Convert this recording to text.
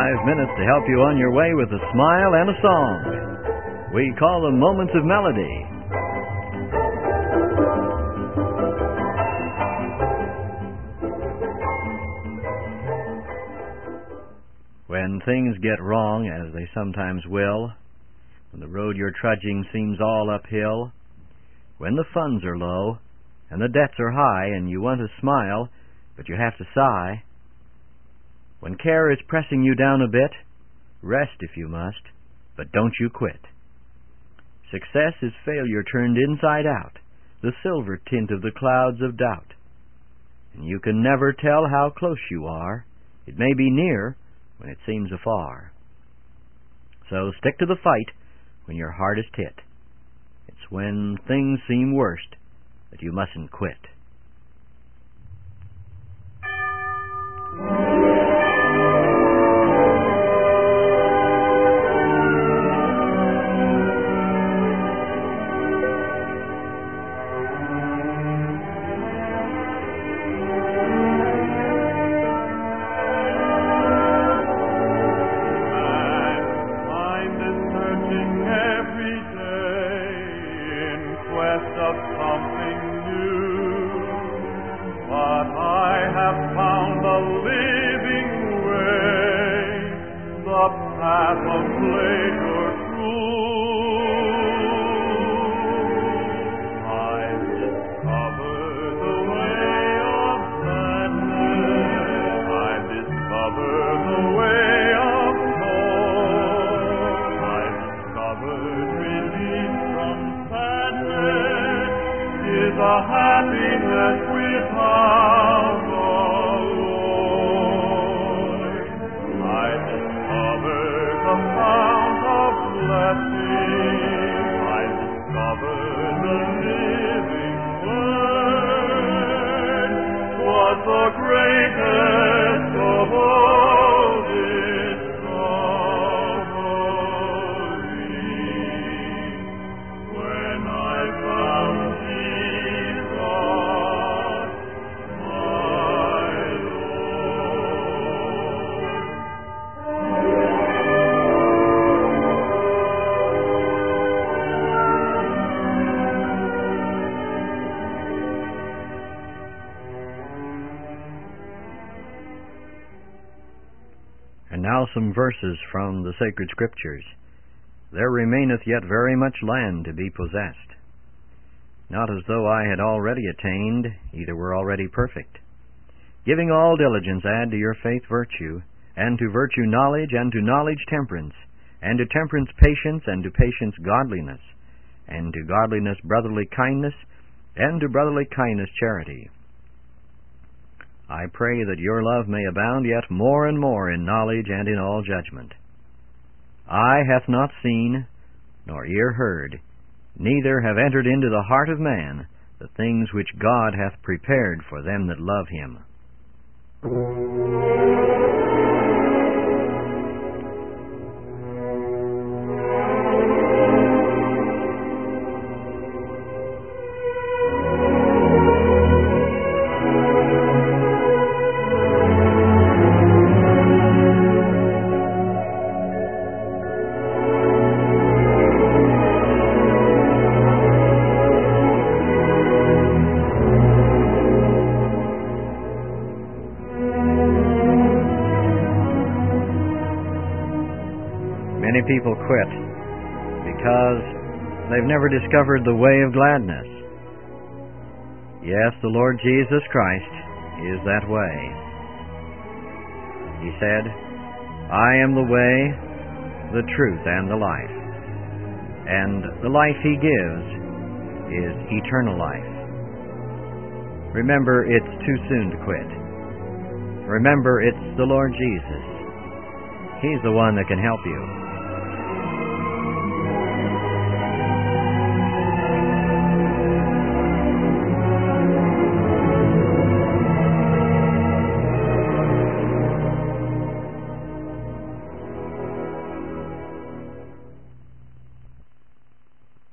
minutes to help you on your way with a smile and a song. We call them Moments of Melody. When things get wrong, as they sometimes will, when the road you're trudging seems all uphill, when the funds are low and the debts are high and you want to smile, but you have to sigh, when care is pressing you down a bit, rest if you must, but don't you quit. Success is failure turned inside out, the silver tint of the clouds of doubt. And you can never tell how close you are. It may be near when it seems afar. So stick to the fight when your hardest hit. It's when things seem worst that you mustn't quit. And now some verses from the sacred Scriptures. There remaineth yet very much land to be possessed. Not as though I had already attained, either were already perfect. Giving all diligence, add to your faith virtue, and to virtue knowledge, and to knowledge temperance, and to temperance patience, and to patience godliness, and to godliness brotherly kindness, and to brotherly kindness charity. I pray that your love may abound yet more and more in knowledge and in all judgment. Eye hath not seen, nor ear heard, neither have entered into the heart of man the things which God hath prepared for them that love him. Many people quit because they've never discovered the way of gladness. Yes, the Lord Jesus Christ is that way. He said, I am the way, the truth, and the life. And the life He gives is eternal life. Remember, it's too soon to quit. Remember, it's the Lord Jesus. He's the one that can help you.